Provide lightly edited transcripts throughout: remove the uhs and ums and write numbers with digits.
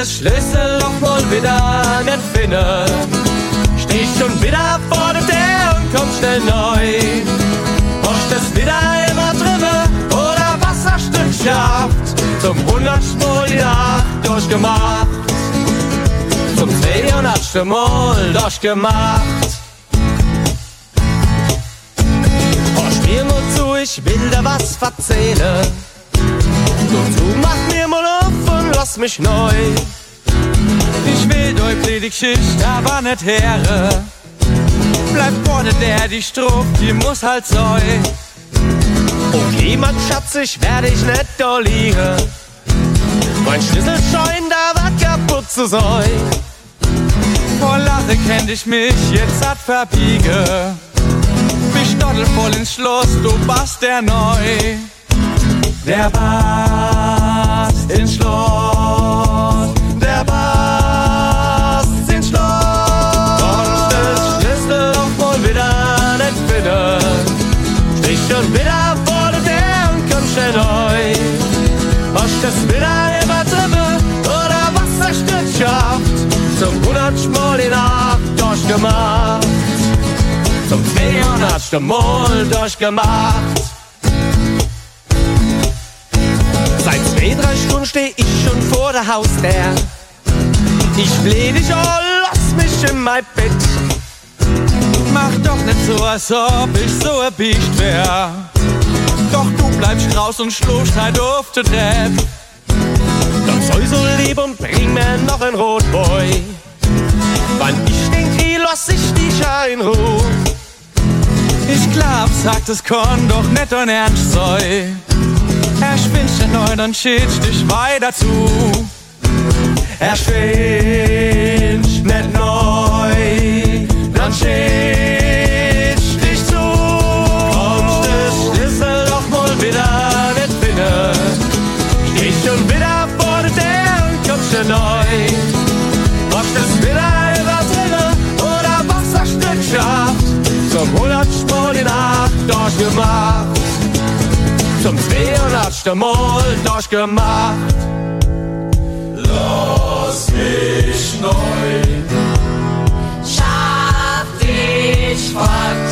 das Schlüsselloch mal wieder nicht finden. Steh schon wieder vor der Tür und komm schnell neu. Hast das wieder immer drüber oder was hast du geschafft? Zum 100. Mal die Nacht durchgemacht. Zum 200. Mal durchgemacht. Hörst mir mal zu, ich will dir was verzählen. Du mach mir mal auf und lass mich neu. Ich will deutlich die Geschichte, aber nicht hören. Bleib vorne der, die Strophe, die muss halt sein. Okay, mein Schatz, ich werde dich nicht da liegen. Mein Schlüssel scheint aber kaputt zu sein. Vor Lache kennt ich mich, jetzt hat verbiege. Mich stoddel voll ins Schloss, du bist der Neu. Der Bass ins Schloss, der Bass ins Schloss. Und das Schlüssel auch mal wieder nicht finden. Steh schon wieder vor der Tür und komm schnell neu. Hast das wieder übertrieben oder was hast du geschafft? Zum 100. Mal die Nacht durchgemacht. Zum 200. Mal durchgemacht. Seit 2-3 Stunden steh ich schon vor der Haustür. Ich fleh dich an, lass mich in mein Bett. Mach doch nicht so, als ob ich so erbiegt wär. Doch du bleibst raus und schlufst halt auf der Treppe. Dann sei so lieb und bring mir noch ein Rotboy. Wann ich den krieg, lass ich dich in Ruhe. Ich glaub, sagt es kann doch nicht dein Ernst sein. Er schwingt nicht neu, dann schickt dich weiter zu. Er schwingt nicht neu, dann schickt dich zu. Kommst das Schlüssel doch mal wieder nicht finden. Steh schon wieder vor der Tür und kommst schon neu. Hast das wieder übertrieben oder was hast du geschafft? Zum 100. Mal die Nacht durchgemacht. Zum 200. Mal durchgemacht. Lass mich neu. Schaff dich fort.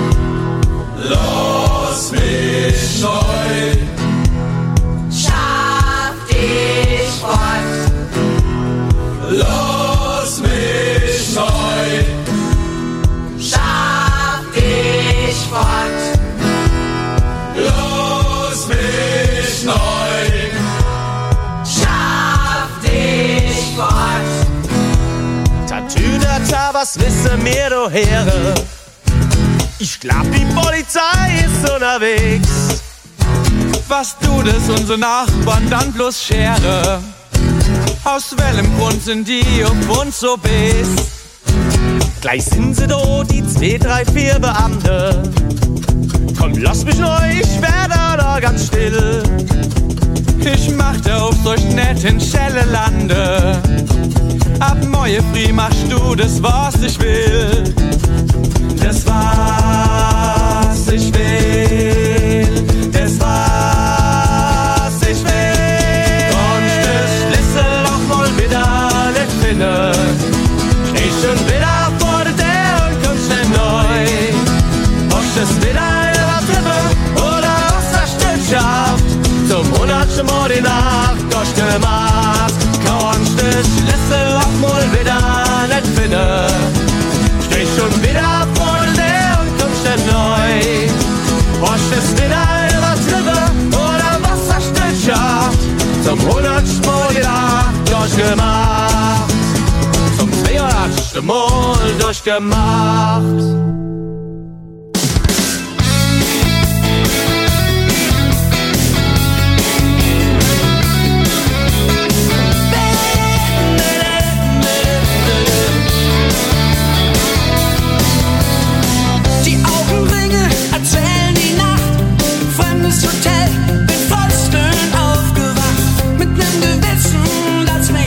Lass mich neu. Schaff dich fort. Lass mich neu. Schaff dich fort. Lass mich neu. Schaff dich fort. Tatütata, was wissen wir do Heere? Ich glaub, die Polizei ist unterwegs. Was tut es unsere Nachbarn dann bloß Schere? Aus welchem Grund sind die auf uns so bes? Gleich sind sie do, die 2, 3, 4 Beamte. Komm, lass mich neu, ich werde da ganz still. Ich mach dir auf solch nett in Schelle Lande. Ab morgen früh machst du das, was ich will. Das, was ich will. Das, was ich will. Konntest das Schlüssel auch mal wieder nicht finden. Steh schon wieder vor der Tür und komm schnell neu. Hast das wieder übertrieben oder was hast du geschafft? Zum 100. Mal die Nacht durchgemacht. Kannst das Schlüssel auch mal wieder nicht finden. Steh schon wieder vor der Tür und komm schnell neu. Hast das wieder übertrieben oder was hast du geschafft? Zum 100. Mal die Nacht durchgemacht. Zum 200. Mal durchgemacht.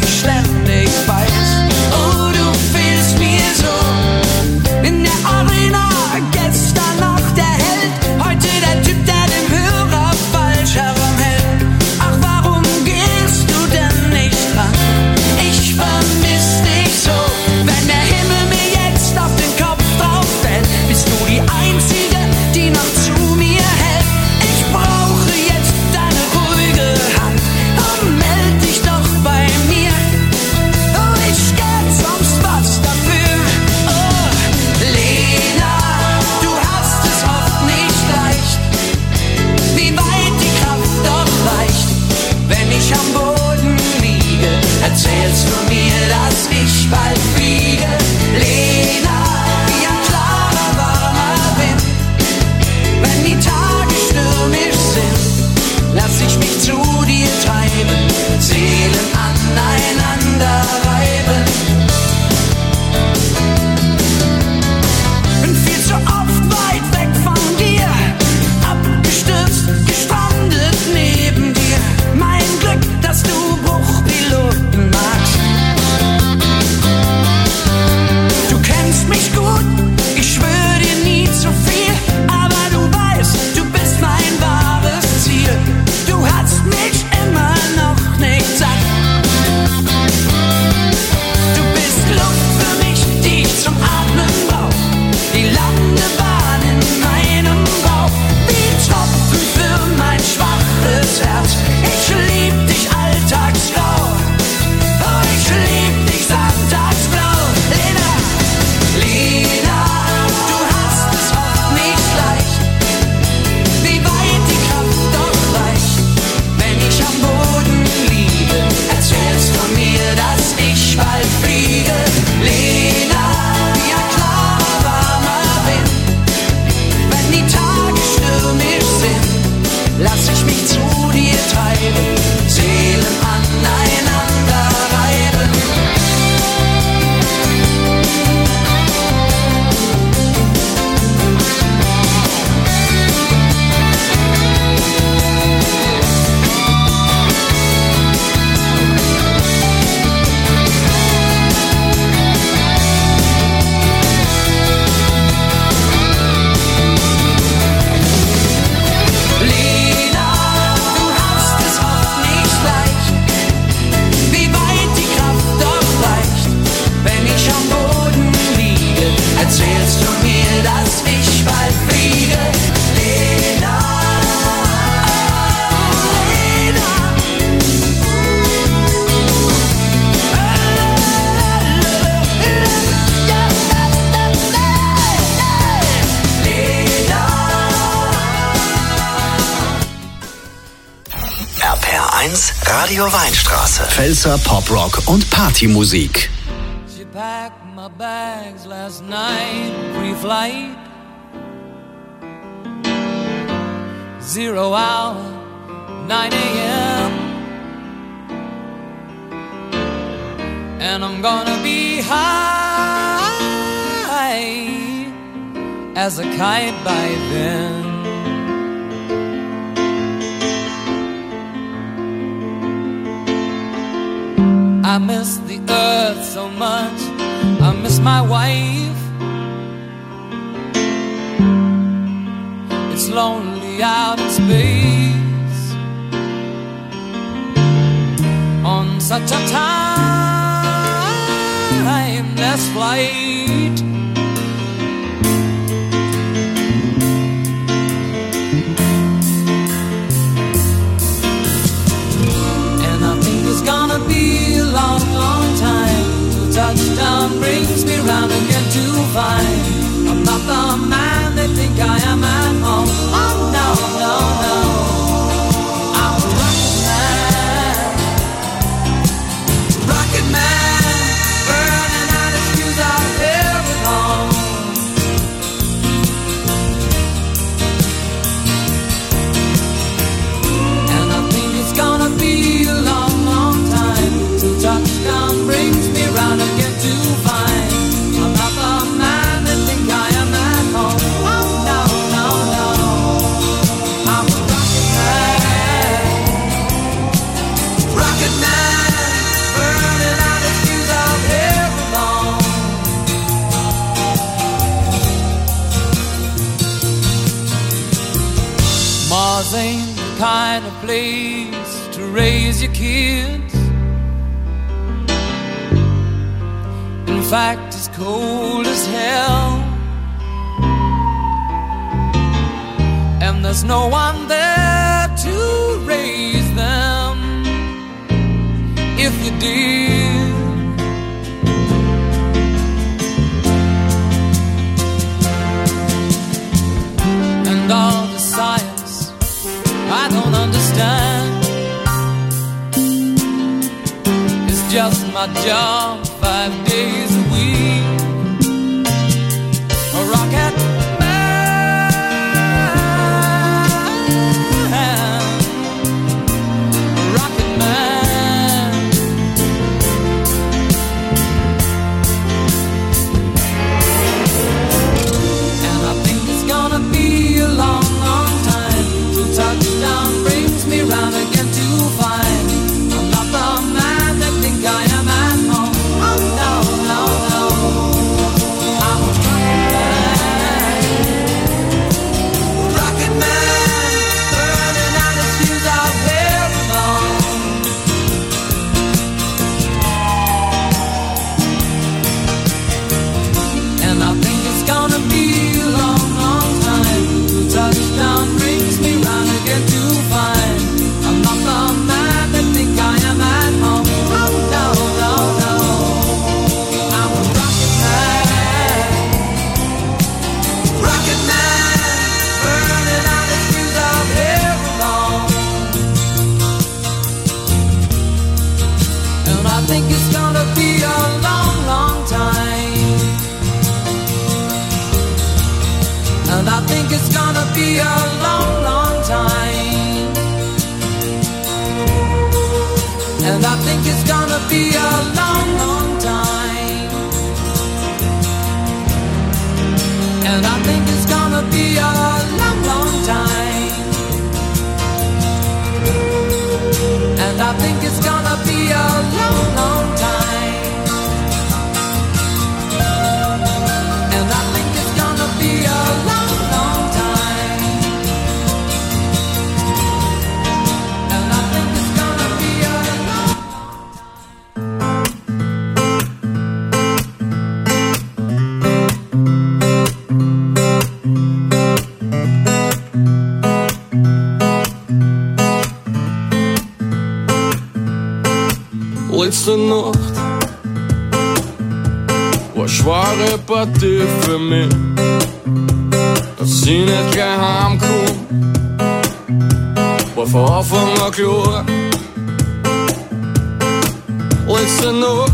Weiß, oh, du fehlst mir so in der Arena. Radio Weinstraße. Pfälzer Poprock und Partymusik. She packed my bags last night, pre-flight. 0 hour, 9 a.m. And I'm gonna be high as a kite by then. I miss the earth so much, I miss my wife. It's lonely out in space on such a timeless flight. And I think it's gonna be a long, long time till touchdown brings me round again to find I'm not the man they think I am at home. Oh no, no, no, I'm a rocket man, rocket man, burning out his fuse out here at home. And I think it's gonna be a long, long time till touchdown brings me round again to find I'm not the man they think I am at home. Oh no, no, no, I'm a rocket man, burning out his fuse out here alone. Mars ain't the kind of place to raise your kids. In fact, it's cold as hell, and there's no one there to raise them if you did. And all the science I don't understand, it's just my job 5 days a week. A rocket man, a rocket man. And I think it's gonna be a long, long time till touchdown brings me round again to find I'm not the man that think I am at home. Oh no, no, no, I'm a rocket man, burning out his fuse out here alone. And I think it's gonna be a long, long time till touchdown brings me round again to find I'm not the man that think I am at home. Oh no, no, no, I'm a rocket man, burning out his fuse out here alone. And I think it's gonna be a long, long time. And I think it's gonna be a long, long time. And I think it's gonna be a long, long time. And I think it's gonna be a long, long time. And I think it's gonna be a long, long time. And I think it's gonna be a long, long time. And I think it's gonna be a long, Letzte Nacht war schwere Partie für mich, dass sie nicht gleich heimkommt. War von Anfang an klar, letzte Nacht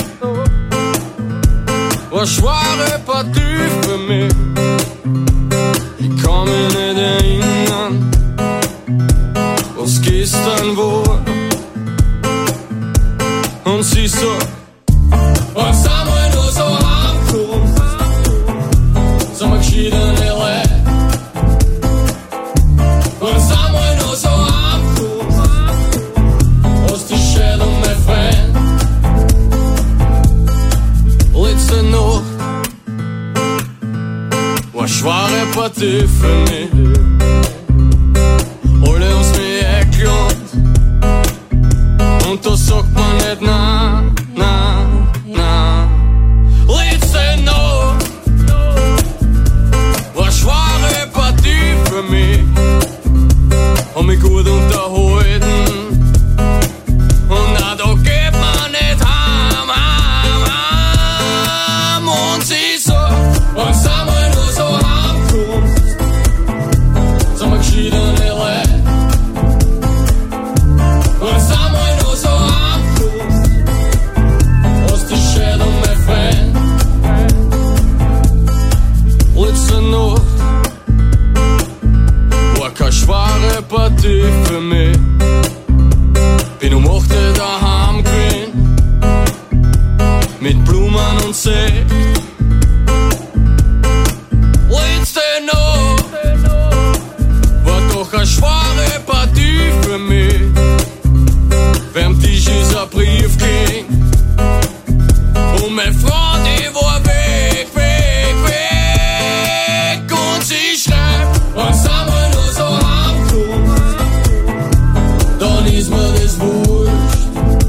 war schwere Partie für mich. Ich kann mich nicht erinnern, was gestern war. Und sie sagt, was haben wir nur so heimgekommen? Sind wir geschiedene Leute? Was haben wir nur so heimgekommen? Aus die Schädel, mein Freund. Letzte Nacht war schwere Partie für mich. Alle haben's mich eingelohnt. Und da sagt man nicht nein, nein, nein. Letzte Nacht war schwere Partie für mich. Hab mich gut unterhalten. Und na, da geht man nicht heim, heim, heim. Und sie sagt, was haben wir nur so heimgekommen? Sind wir geschiedene Leute? Was haben wir nur so heimgekommen? Aus die Schädel, mein Freund. Letzte Nacht war keine schwere Partie für mich. Bin um 8 Uhr daheim gewesen, mit Blumen und Sekt. Letzte Nacht war doch eine schwere Partie für mich. Beim Tisch ist ein Brief ging und meine Freund, die war weg, weg, weg. Und sie schreibt, was haben wir nur so heimgekommen? Dann ist mir das wurscht.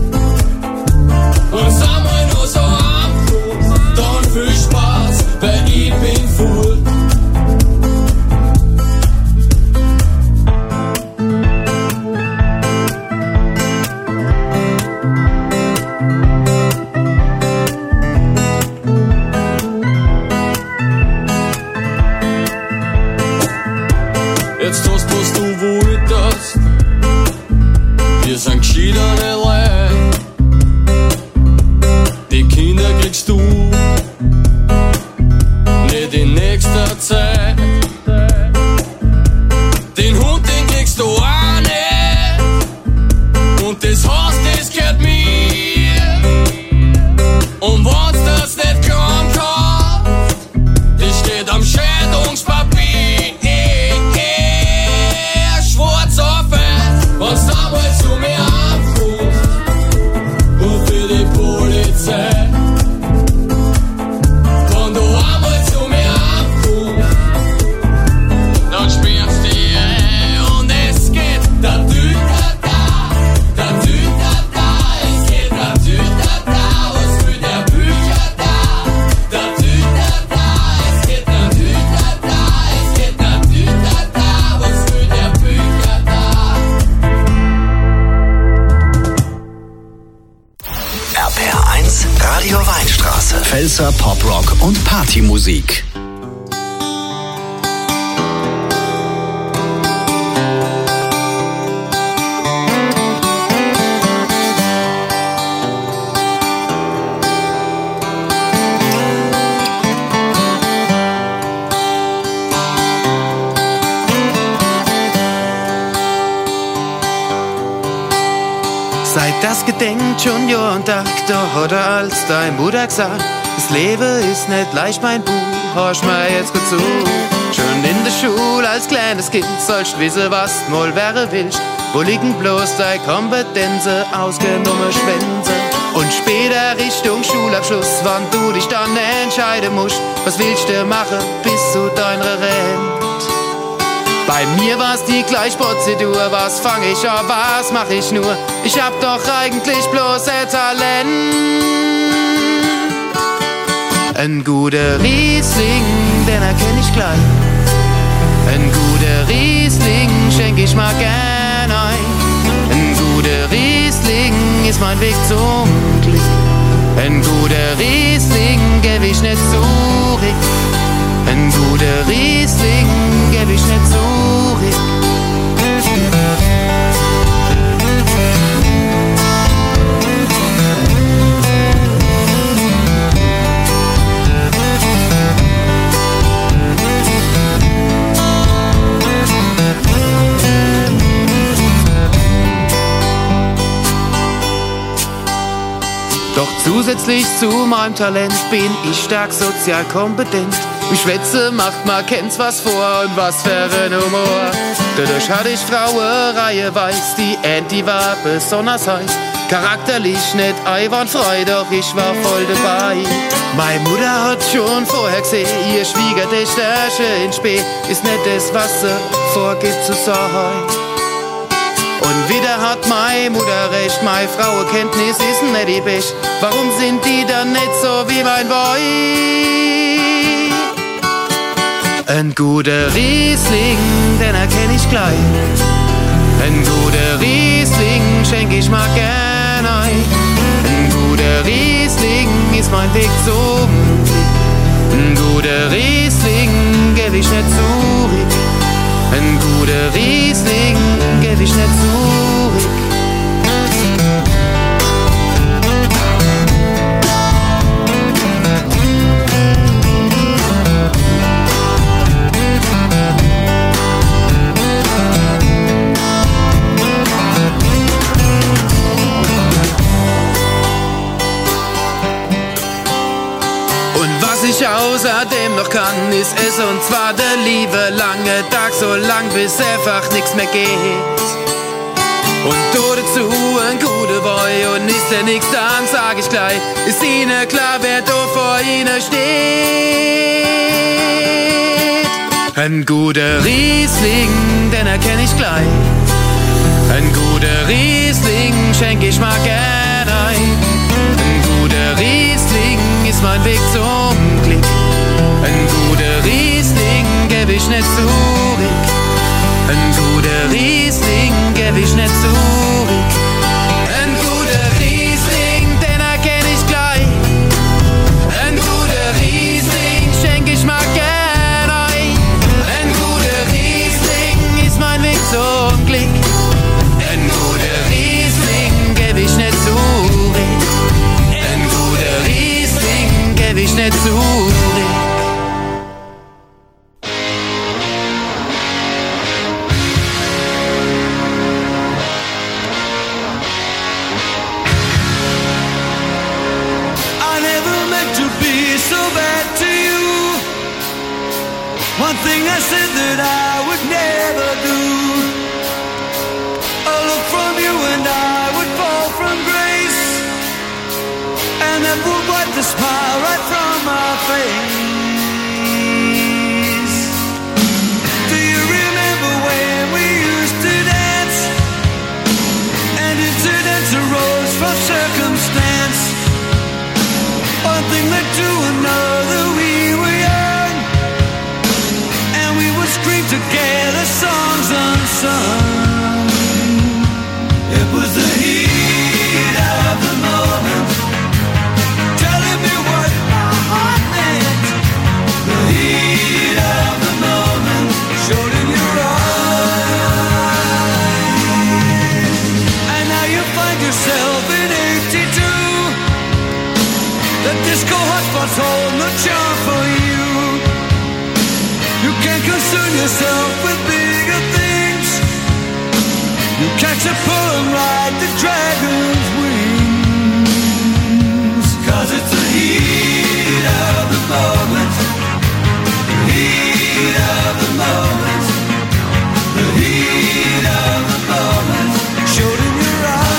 Was haben wir nur so heimgekommen? Dann viel Spaß, weil ich bin full. Jetzt hast, was du wolltest. Wir sind geschiedene Leute. Die Kinder kriegst du nicht in nächster Zeit. Den Hund, den kriegst du auch nicht. Und das Haus, das gehört mir. Und wenn's das nicht kommt, das steht am Scheidungspapier. Schwarz auf weiß, was damals zu mir ankommt. Und für die Polizei. Wenn du einmal zu mir ankommst, dann spürst du die und es geht da Tütata, da Tütata, es geht da Tütata, was für der Bücher da Tütata, es geht da Tütata, es geht da Tütata, was für der Bücher da. RPR1 Radio Weinstraße. Pfälzer Poprock und Partymusik. Seit das gedenkt schon Jahr und Tag, da hat als dein Mutter gesagt, das Leben ist nicht leicht, mein Buch, hörst mir jetzt gut zu. Schon in der Schule als kleines Kind sollst wissen, was du mal werden willst. Wo liegen bloß deine Kompetenzen, ausgenommen Schwänze? Und später Richtung Schulabschluss, wann du dich dann entscheiden musst, was willst du machen bis zu deiner Rente? Bei mir war's die Gleichprozedur, was fang ich an, was mach ich nur? Ich hab doch eigentlich bloß ein Talent. Ein guter Riesling, den erkenn ich gleich. Ein guter Riesling schenk ich mal gern ein. Ein guter Riesling ist mein Weg zum Glück. Ein guter Riesling geb ich nicht zurück. Ein guter Riesling geb ich nicht zurück. Zusätzlich zu meinem Talent bin ich stark sozial kompetent. Wie Schwätze macht man kennt's was vor und was für ein Humor. Dadurch hatte ich Frauen reiheweise, die Anti war besonders heiß. Charakterlich nicht einwandfrei, doch ich war voll dabei. Meine Mutter hat schon vorher gesehen, ihr Schwiegertöchterchen in Spee ist nicht das, was sie vorgibt zu sein. Und wieder hat meine Mutter recht, meine Frauenkenntnis ist nicht die Best. Warum sind die dann nicht so wie mein Boy? Ein guter Riesling, den erkenn ich gleich. Ein guter Riesling schenk ich mal gern ein. Ein guter Riesling ist mein Weg zum Glück. Ein guter Riesling geb ich nicht zurück. Ein guter Riesling geb ich nicht zurück. Ich außerdem noch kann, ist es und zwar der liebe lange Tag, so lang bis einfach nichts mehr geht. Und du dazu ein guter Boy und ist der nix, dann sag ich gleich, ist ihnen klar, wer da vor ihnen steht. Ein guter Riesling, den erkenn ich gleich. Ein guter Riesling schenk ich mal gern ein. Ein guter Riesling ist mein Weg zum Glück. Ein guter Riesling geb ich nicht zurück. Ein guter Riesling geb ich nicht zurück. Ein guter Riesling, den erkenn ich gleich. Ein guter Riesling schenk ich mal gern ein. Ein guter Riesling ist mein Weg zum Glück. Ein guter Riesling geb ich nicht zurück. Ein guter Riesling geb ich nicht zurück. One thing I said that I would never do. A look from you and I would fall from grace, and that would wipe the smile right from my face. Do you remember when we used to dance, and incidents arose from circumstance? One thing led to another, we were young, and we would scream together songs unsung. It was the heat of the moment, telling me what my heart meant. The heat of the moment showed in your eyes, and now you find yourself in 82. The disco hotspots hold no charm for you. You can't concern yourself with bigger things. You catch a pull and ride the dragon's wings. 'Cause it's the heat of the moment. The heat of the moment. The heat of the moment showed in your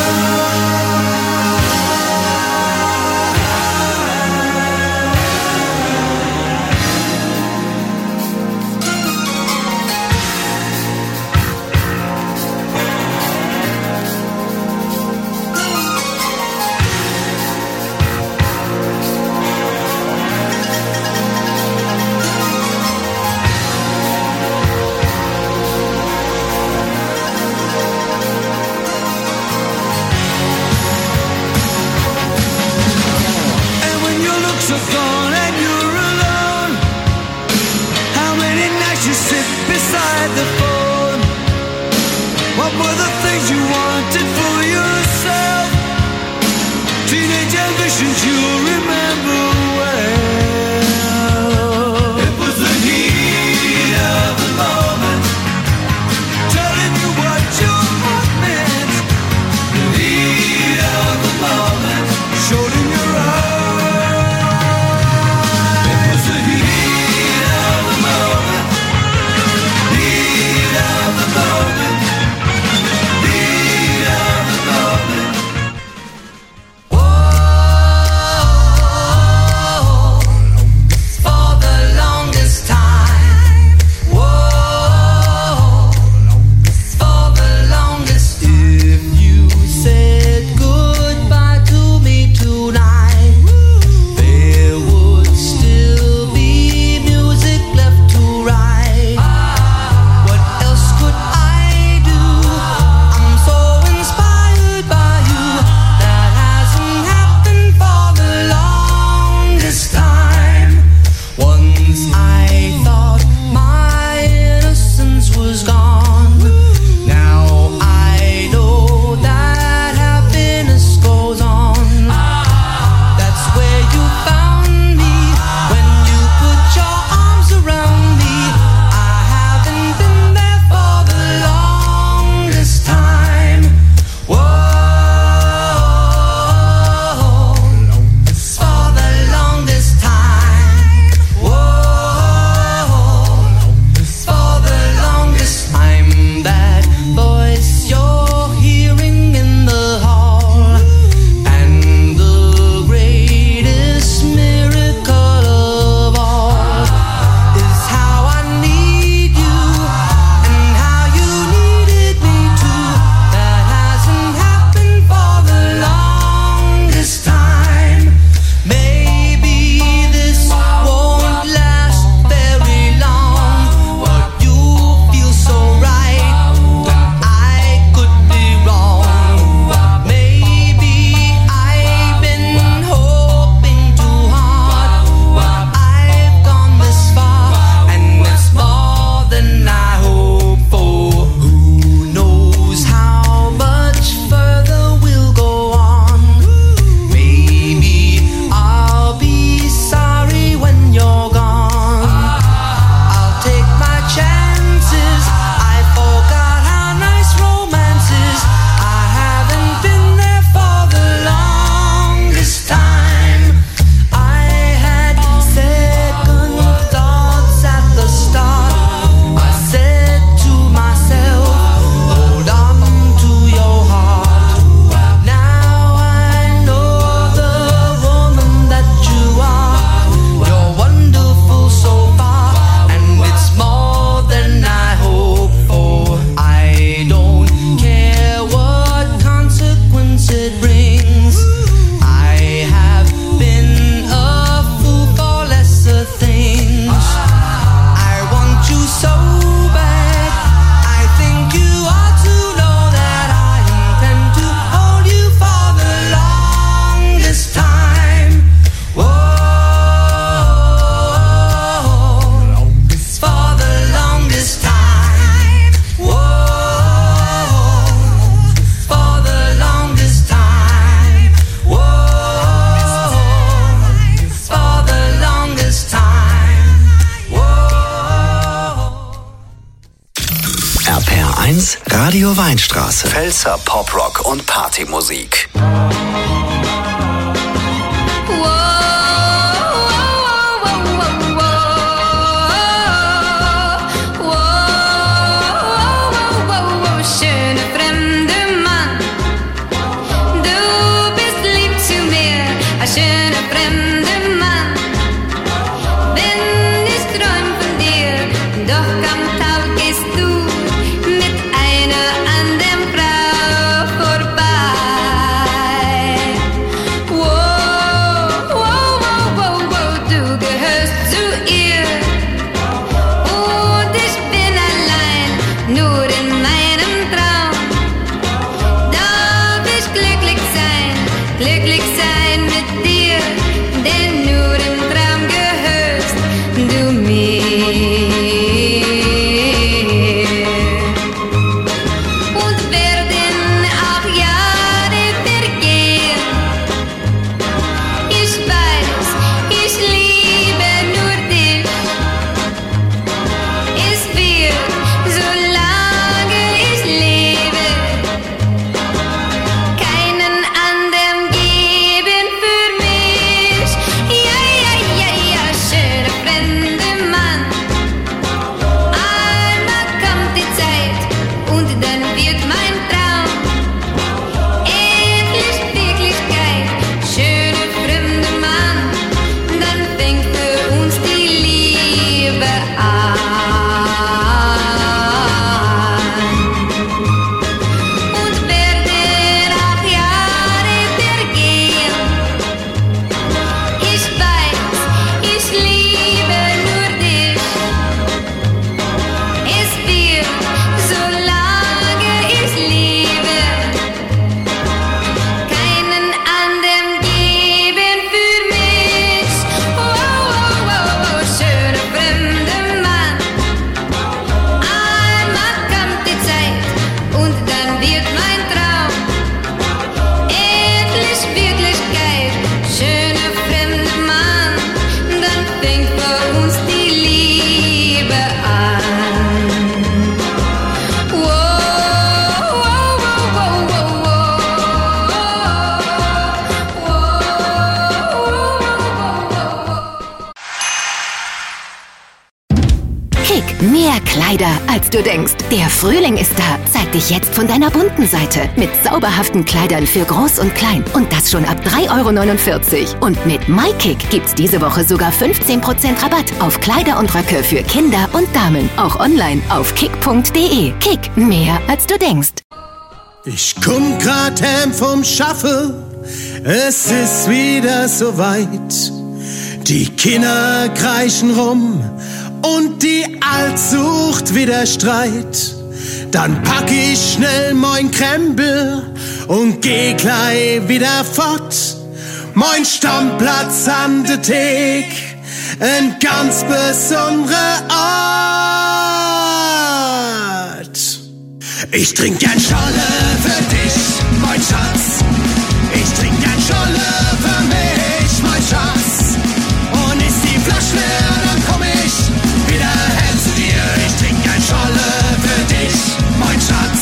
the phone. What were the things you wanted for yourself? Teenage ambitions you'll remember well. It was the heat of the moment, telling you what your heart meant. The heat of the moment showed in your eyes. Radio Weinstraße. Pfälzer Poprock und Partymusik. Mehr Kleider, als du denkst. Der Frühling ist da. Zeig dich jetzt von deiner bunten Seite. Mit zauberhaften Kleidern für Groß und Klein. Und das schon ab 3,49 €. Und mit MyKick gibt's diese Woche sogar 15% Rabatt auf Kleider und Röcke für Kinder und Damen. Auch online auf kick.de. Kick, mehr als du denkst. Ich komm grad heim vom Schaffen. Es ist wieder soweit. Die Kinder kreischen rum. Und die Alt sucht wieder Streit. Dann pack ich schnell mein Krempel und geh gleich wieder fort. Mein Stammplatz an der Thek, ein ganz besonderer Ort. Ich trink gern Scholle für dich, mein Schatz. Ich trink gern Scholle für mich, mein Schatz. Und ist die Flasche leer, dann komm ich wieder heim zu dir. Ich trink ein Scholle für dich, mein Schatz.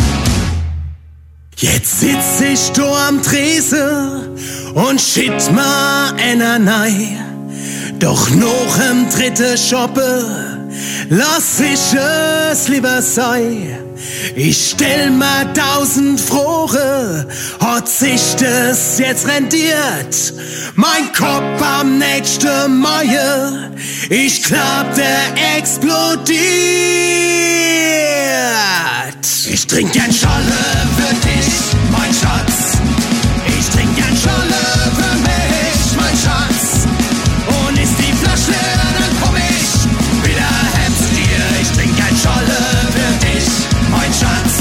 Jetzt sitz ich da am Tresen und shit ma einer nei. Doch noch im dritten Shoppe lass ich es lieber sei. Ich stell mir 1000 Fragen, hat sich das jetzt rendiert? Mein Kopf am nächsten Mai, ich glaub, der explodiert. Ich trink gern Scholle für dich, mein Schatz. Ich trink gern Scholle für mich, mein Schatz. Und ist die Flasche leer, dann komm ich wieder heim zu dir. Ich trink gern Scholle für dich, mein Schatz.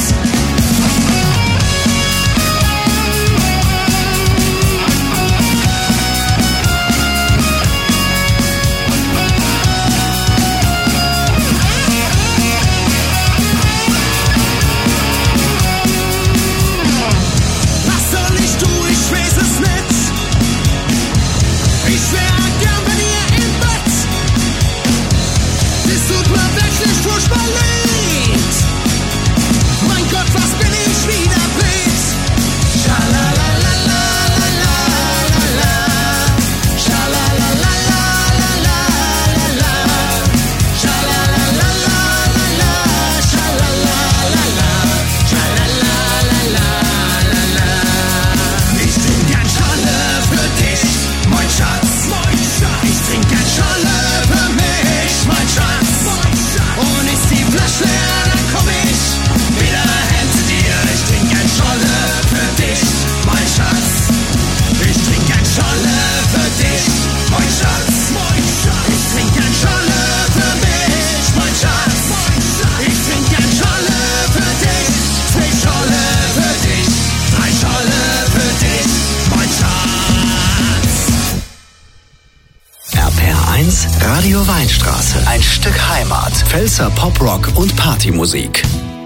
1 Radio Weinstraße. Ein Stück Heimat. Pfälzer Poprock und Partymusik.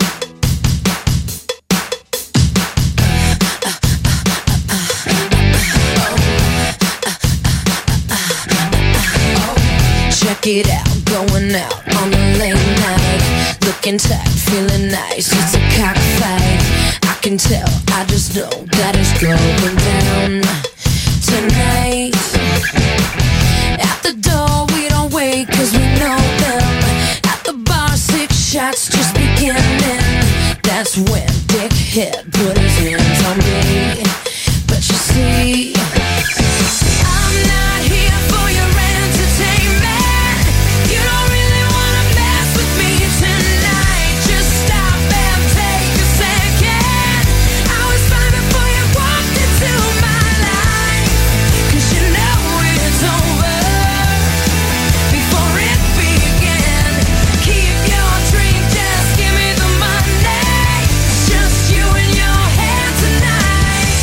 Check it out, going out on a late night, looking tight, feeling nice, it's a cockfight. I can tell, I just know that it's going down tonight. At the door we don't wait cause we know them. At the bar 6 shots just beginning. That's when Dickhead put his hands on me. But you see, I'm not here for your entertainment. You don't really wanna mess with me tonight. Just stop and take a second. I was fine before you walked into my life. Cause you know it's over before it began. Keep your drink, just give me the money. It's just you and your hand tonight.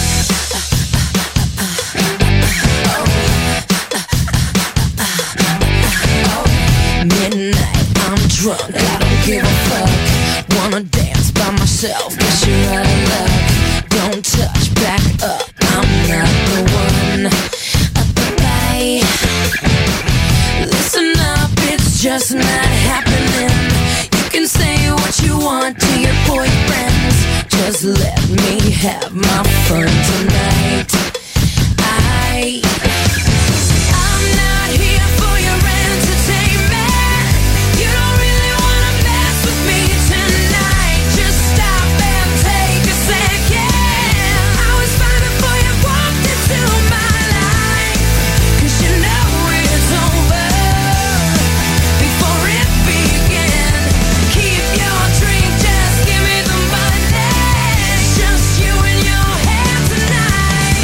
Midnight, I'm drunk, I don't give a fuck. Wanna dance by myself, guess you're out of luck. Don't touch, back up, I'm not the one. Bye. Listen up, it's just not happening. You can say what you want to your boyfriends. Just let me have my fun tonight. I'm not here for your entertainment. You don't really wanna mess with me tonight. Just stop and take a second. I was fine before you walked into my life. Cause you know it's over before it began. Keep your drink, just give me the money. It's just you and your hand tonight.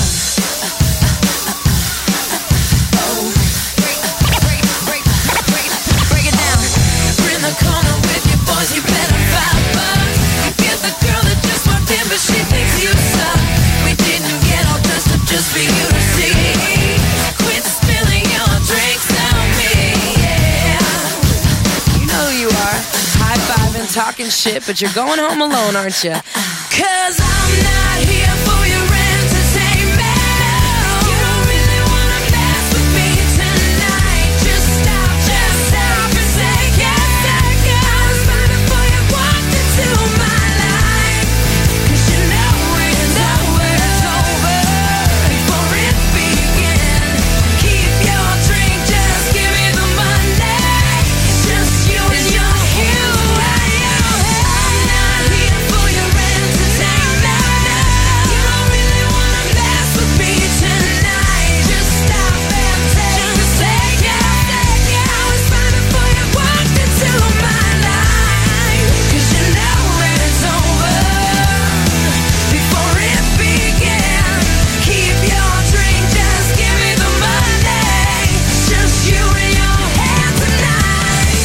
Break it down. We're in the corner with your boys, you better vibe up. You get the girl that just walked in, but she thinks you suck. We didn't get all dressed up just for you to see. Quit spilling your drinks on me, yeah. You know who you are. High-fiving, talking shit, but you're going home alone, aren't you? Cause I'm not here for your entertainment. You don't really wanna mess with me tonight. Just stop and take a second. I was fine before you walked into my life. Cause you know it's over before it began. Keep your drink, just give me the money. It's just you and your hand. I'm not here for your entertainment. You don't really wanna mess with me tonight. Just stop and take a second. I was fine before you walked into my life. Cause you know it's over before it began. Keep your drink, just give me the money. It's just you and your hand tonight.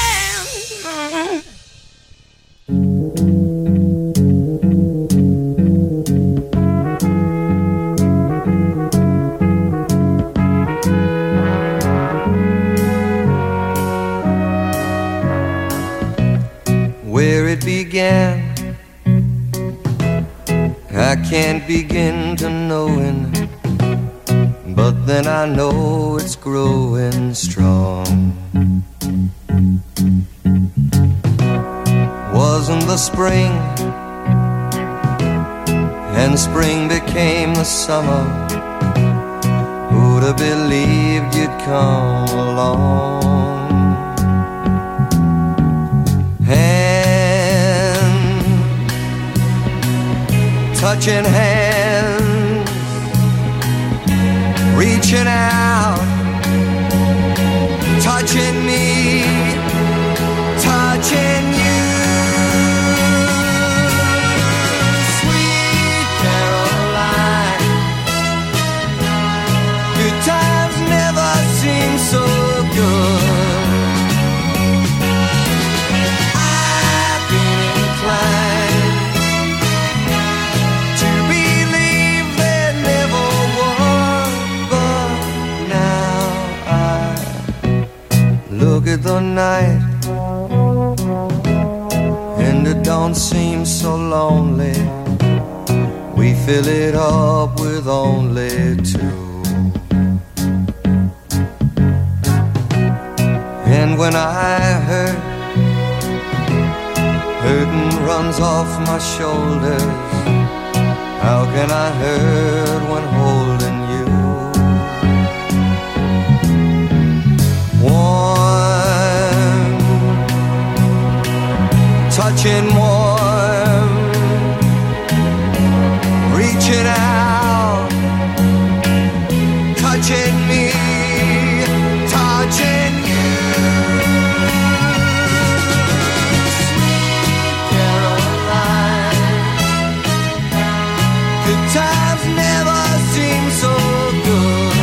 Where it began, I can't begin to knowing, but then I know it's growing strong. Wasn't the spring, and spring became the summer. Who'd have believed you'd come along? Touching hands, reaching out, touching me, touching you. Sweet Caroline, good times never seem so good. I've been inclined to believe there never was, but now with the night, and it don't seem so lonely. We fill it up with only two. And when I hurt, hurting runs off my shoulders. How can I hurt when holding you? Warm, touching warm, reaching out, touching me, touching you. Times never seem so good.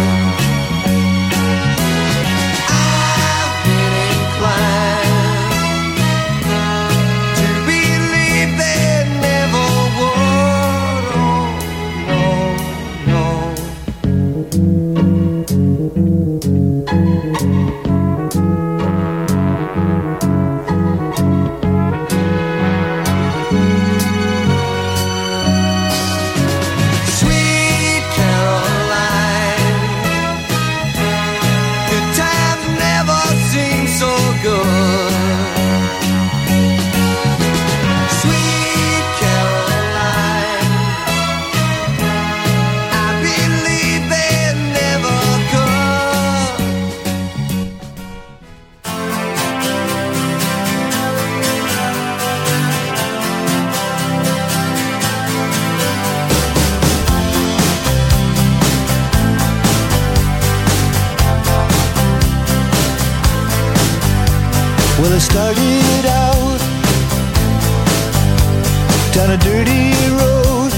I've been inclined to believe they never would. Oh, no, Well, I started out down a dirty road.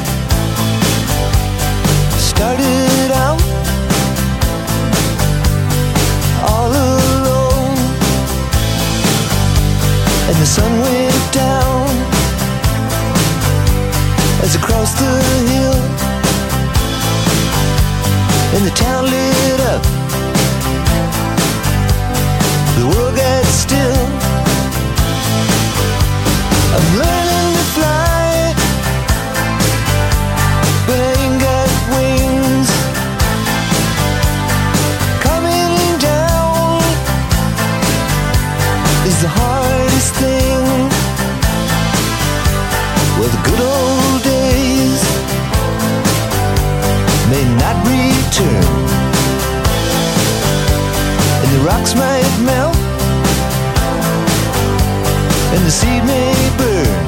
Started out all alone, and the sun went down as I crossed the hill, and the town lit up. The world got still. I'm learning to fly, but I ain't got wings. Coming down is the hardest thing. Well, the good old days may not return, and the rocks might melt, and the seed may burn.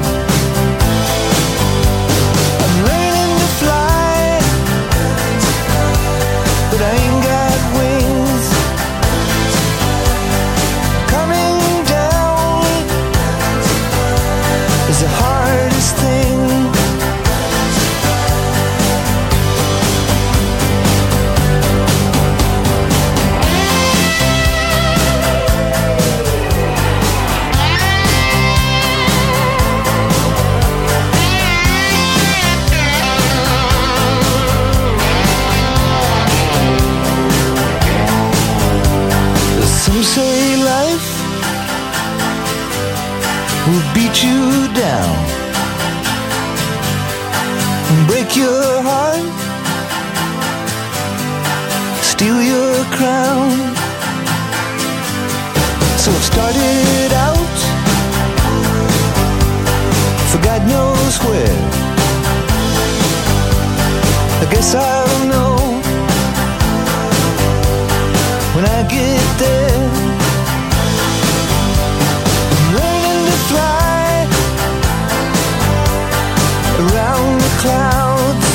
I'm learning to fly, but I ain't got wings. Coming down is the hardest thing. Some say life will beat you down and break your heart, steal your crown. So I've started out for God knows where. I guess I'll know when I get there. I'm learning to fly around the clouds.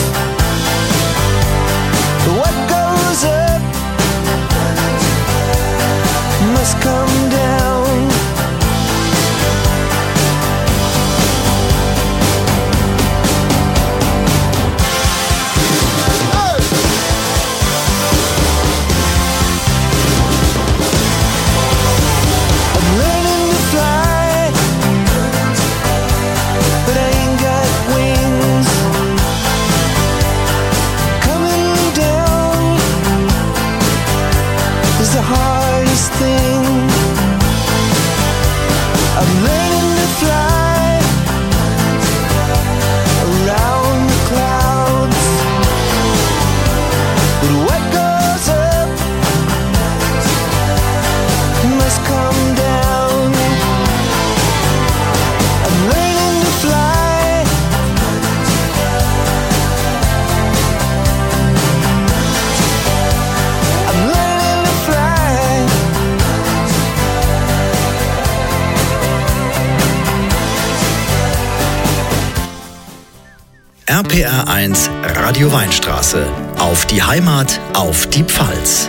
But what goes up must come down. The hardest thing I'm learning to fly around the clouds. But what goes up must come down. I'm learning to fly. I'm learning to fly. RPR 1 Radio Weinstraße. Auf die Heimat, auf die Pfalz.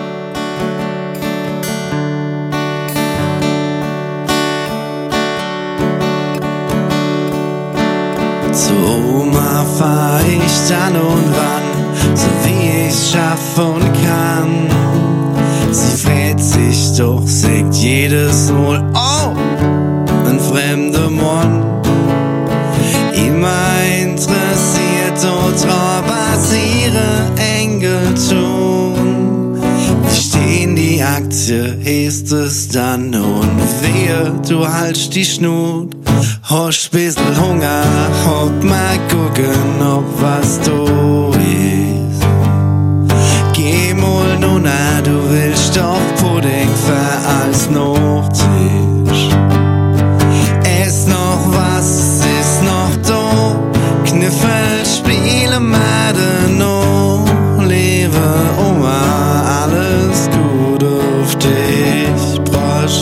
Zu Oma fahr ich dann und wann, so wie ich's schaff und kann. Sie freut sich doch, sagt jedes Mal, oh, ein fremder Mann. Immer interessiert und was ihre Engel tun. Wie stehen die Aktie, heißt es dann, und wehe, du haltst die Schnut. Hast bissl Hunger, hopp mal gucken, ob was du ist. Geh mal nunna, du willst doch Pudding für als Nachtisch. Ess noch was, es ist noch da. Kniffel, spiele Made noch. Lebe Oma, alles gut auf dich, Prost.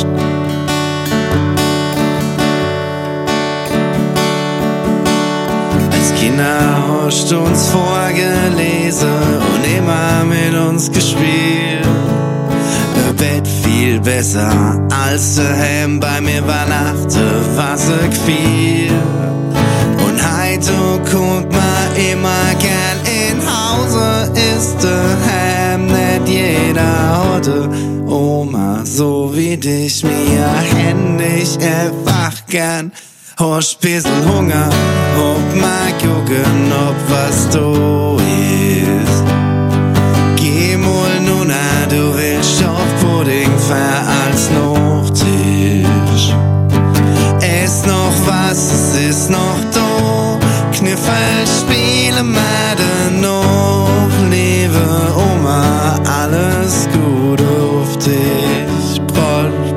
Kinder hast uns vorgelesen und immer mit uns gespielt. Ein Bett viel besser als daheim bei mir übernachten, was gefiel. Und heute kommt man immer gern in Hause, ist daheim nicht jeder heute. Oma, so wie dich mir händig einfach gern. Hast bissl Hunger, hopp mal gucken, ob was du ist. Geh mal nunna, du willst doch Pudding für als Nachtisch. Ess noch was, es ist noch da. Kniffel, spiele Made noch. Lebe Oma, alles gut auf dich, Prost.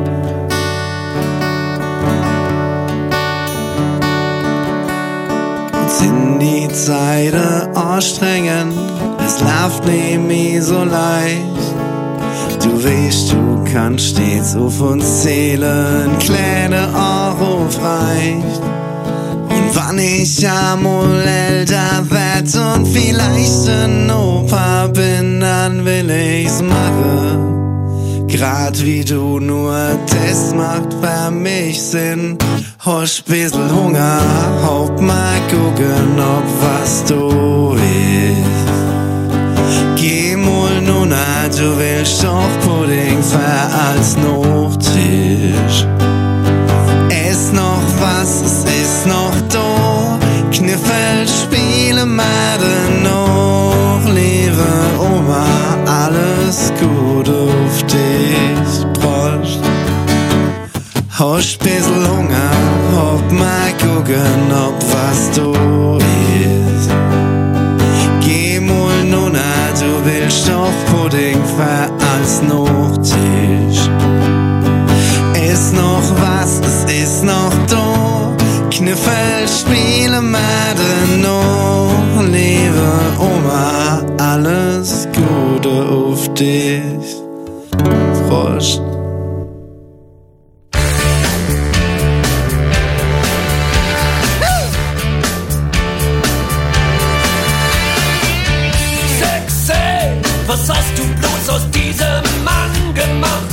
Sind die Zeiten anstrengend, es läuft nicht mehr so leicht. Du weißt, du kannst stets auf uns zählen, kleine Anruf reicht. Und wann ich einmal älter werd und vielleicht ein Opa bin, dann will ich's machen. Grad wie du, nur das macht bei mich Sinn. Hast bissl Hunger, hopp mal gucken, ob was du ist. Geh mal nunna, du willst doch Pudding für als Nachtisch. Ess noch was, es ist noch da. Kniffel, spiele Made noch. Lebe Oma, alles gut auf dich, Prost. Hast bissl Hunger, hopp mal gucken, ob was du ist. Geh mal nunna, du willst doch Pudding für als Nachtisch. Ess noch was, es ist noch da. Kniffel, spiele Made noch. Lebe Oma, alles Gute auf dich, Prost. Was hast du bloß aus diesem Mann gemacht?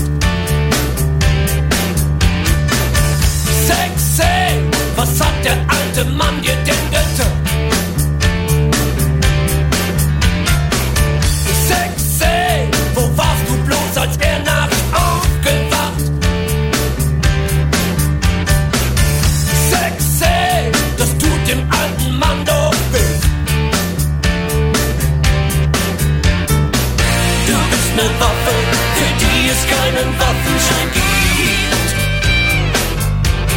Sexy, was hat der alte Mann dir denn getan? Sexy, wo warst du bloß, als er nachts aufgewacht? Sexy, das tut dem alten Mann doch weh. Ne Waffe, für die es keinen Waffenschein gibt.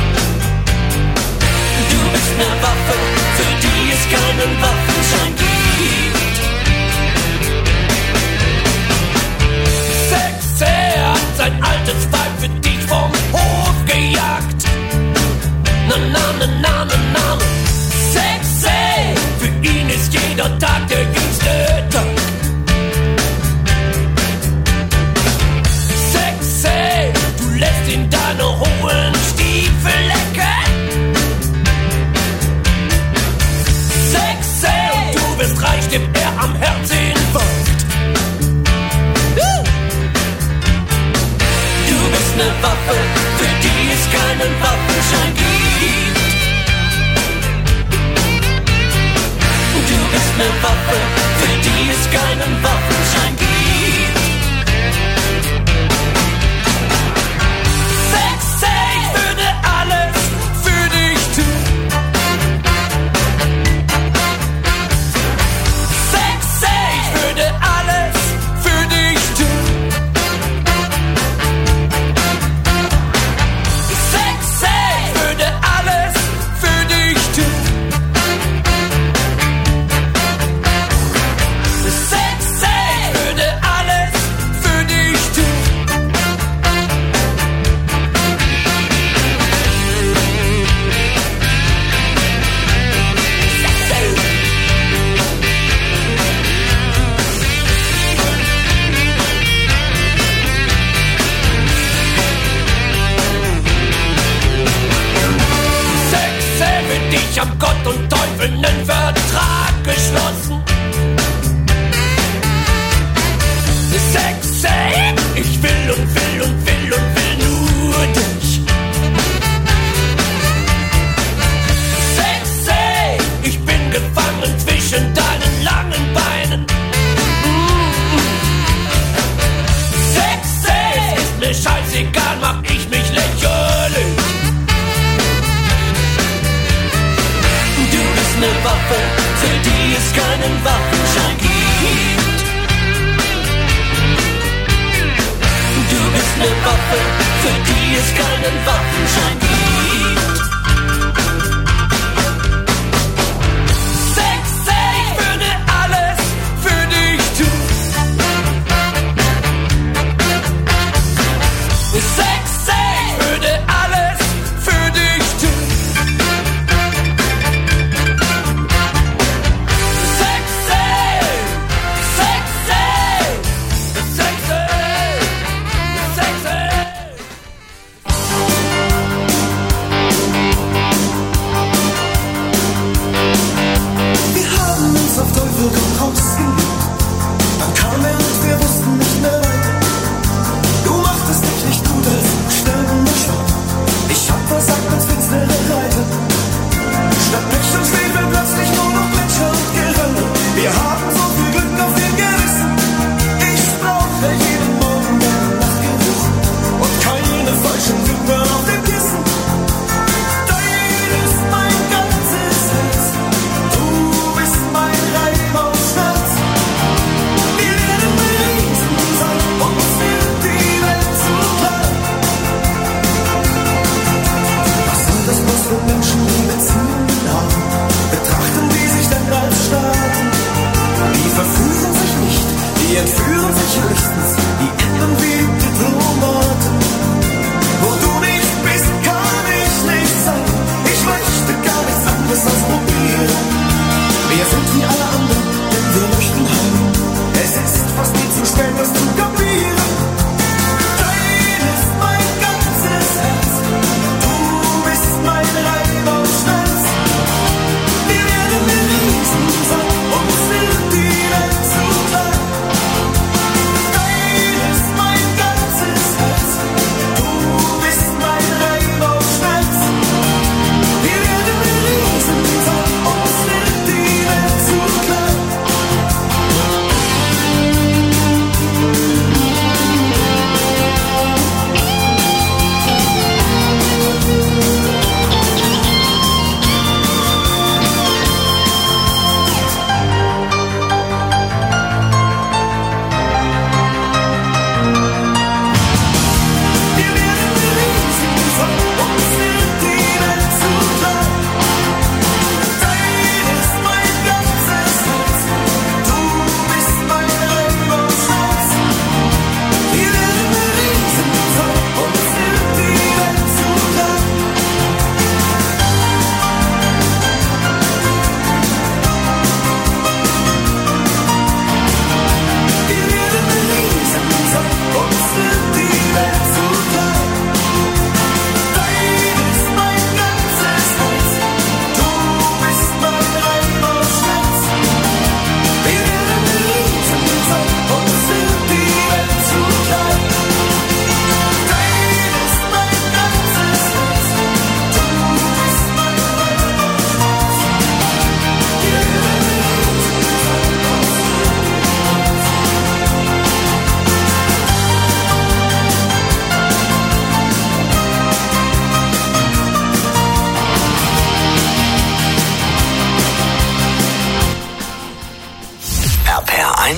ne Waffe, für die es keinen Waffenschein gibt. Du bist ne Waffe, für die es keinen Waffenschein gibt. Sexy, ich würde alles für dich tun. Sexy, ich würde alles für dich tun. Sexy, ich würde alles für dich tun. Sexy, ich würde alles für dich tun. Sexy, mit dich hab Gott und Teufel nen Vertrag geschlossen. Sexy, ich will und will und will und will nur dich. Sexy, ich bin gefangen zwischen deinen langen Beinen. Sexy, ist mir scheißegal, mach ich mich lächerlich. Du bist ne Waffe, für die es keinen Waffenschein gibt. Du bist ne Waffe, für die es keinen Waffenschein gibt. Sexy, ich würde alles für dich tun. Sexy, ich würde alles für dich tun. Sexy,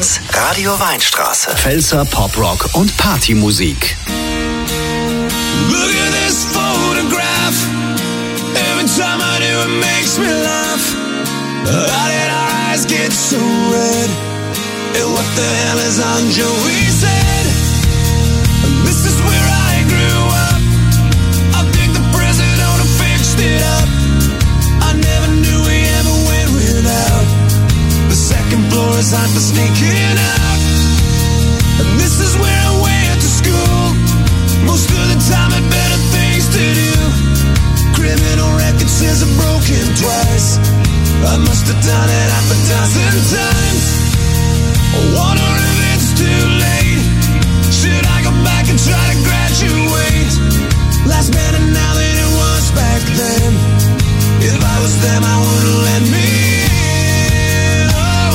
1. Radio Weinstraße. Pfälzer Poprock und Partymusik. Look at this photograph. Every time I do it makes me laugh. How did our eyes get so red? And what the hell is on Joey's head? This is where I grew up. I think the president fixed it up. I never knew we ever went without. The second floor is hot for sneaking out. And this is where I went to school. Most of the time had better things to do. Criminal record says I'm broken twice. I must have done it half a dozen times. I wonder if it's too late. Should I go back and try to graduate? Life's better now than it was back then. If I was them, I wouldn't let me in.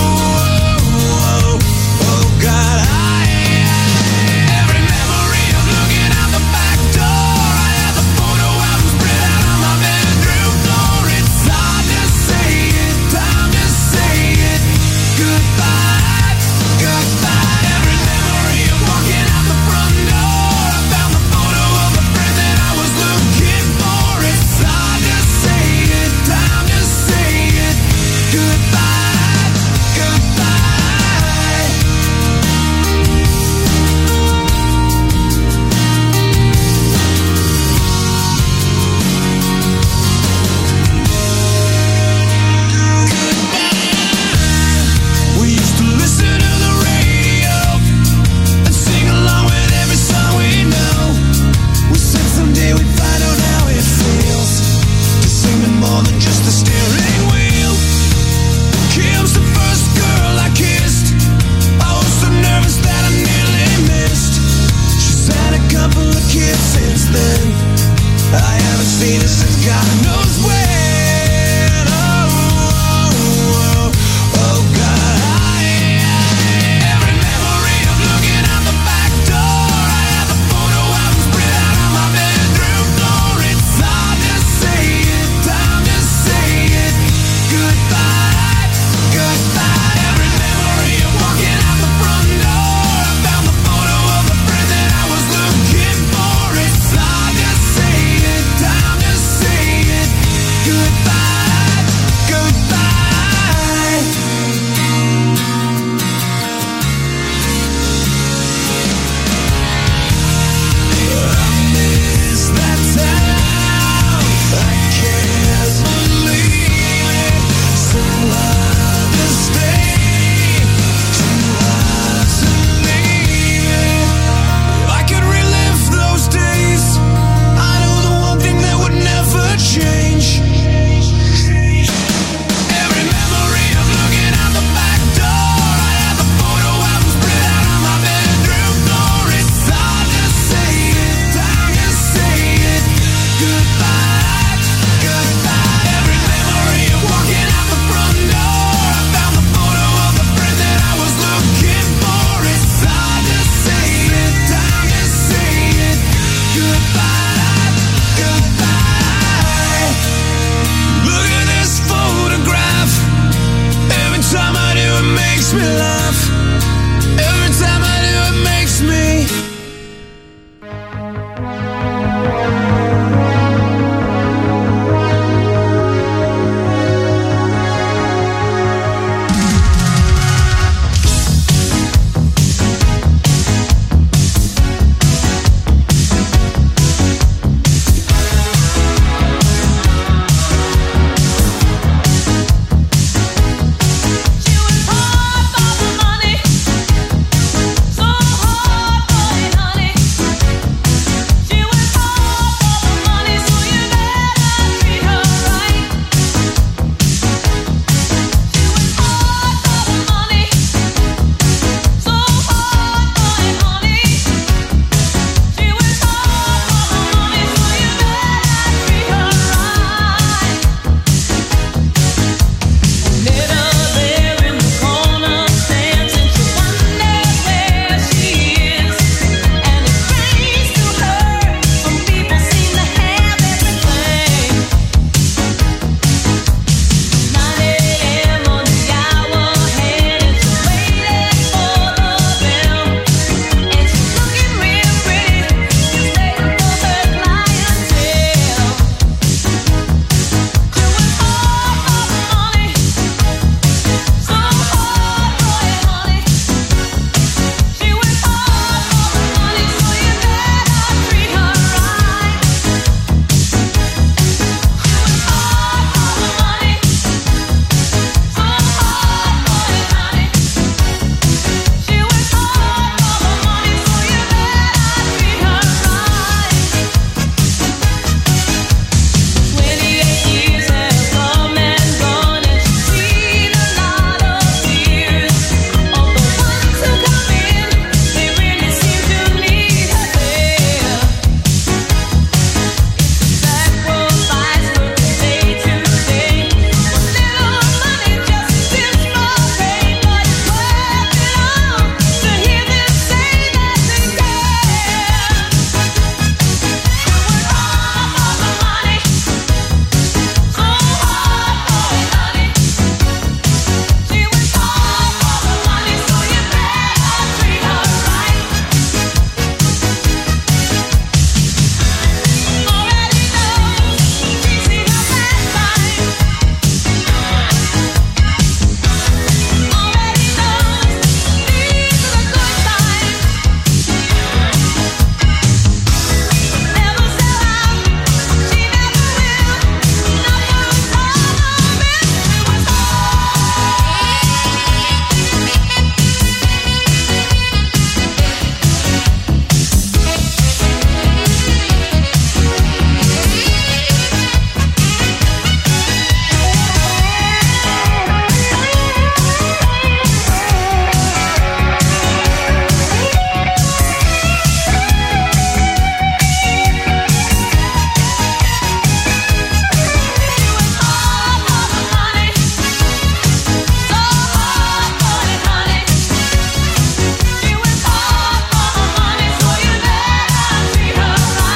Oh, God, every memory of looking out the back door. I have the photo album spread out on my bedroom floor. It's hard to say it, time to say it. Goodbye, goodbye. Every memory of walking out the front door. I found the photo of a friend that I was looking for. It's hard to say it, time to say it. Goodbye, goodbye. We used to listen to the radio and sing along with every song we know. We said someday we'd find out how it feels to sing to more than just the steering wheel. Kim's the first girl I kissed. I was so nervous that I nearly missed. She's had a couple of kids since then. I haven't seen her since God knows when.